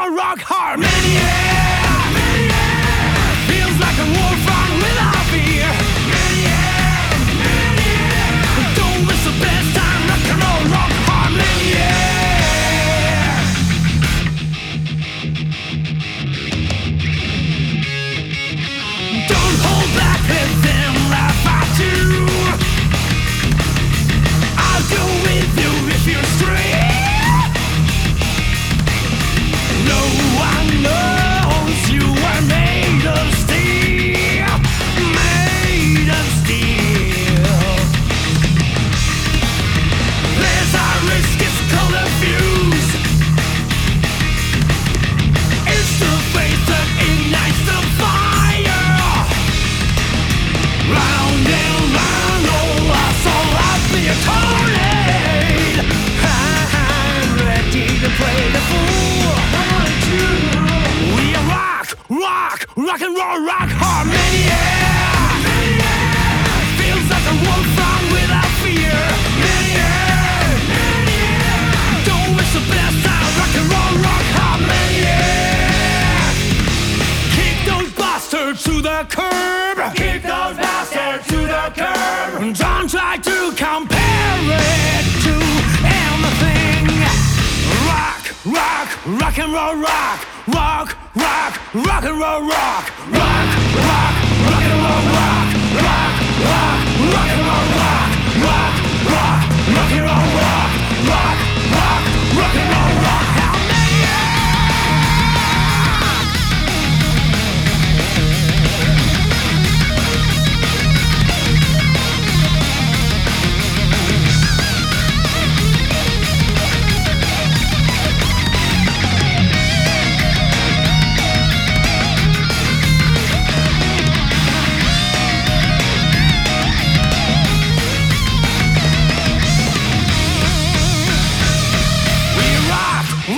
roll, rock hard. Maniac, maniac. Feels like a wolf run without fear. Maniac, maniac. Don't miss the best time. Rock and roll, rock hard. Maniac. Don't hold back, let them laugh at you. I'll go with you if you're straight. No one knows you are made of steel, made of steel. There's our risk, it's color fuse. It's the faith that ignites the fire. Round and round, oh, I saw life be a tornado. I'm ready to play the fool. We are rock, rock, rock and roll, rock hard. Maniac, maniac. Feels like a wolf run without fear. Maniac, maniac. Don't miss the best time. Rock and roll, rock hard. Maniac. Kick those bastards to the curb. Kick those bastards to the curb. Don't try to compare it to anything. Rock, rock, rock and roll, rock, rock, rock, rock and roll, rock, rock, rock, rock and roll, rock, rock, rock, rock and roll, rock, rock, rock, rock and roll, rock, rock, rock, rock and roll, rock. How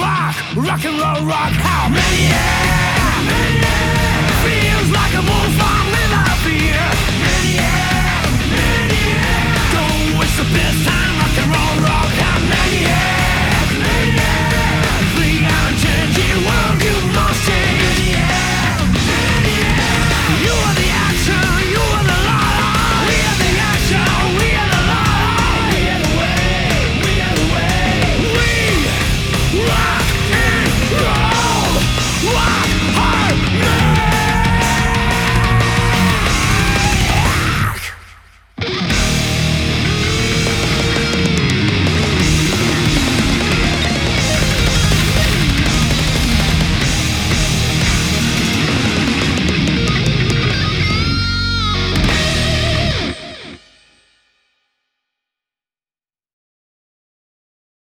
rock and roll, rock, how maniac, maniac. Feels like a wolf.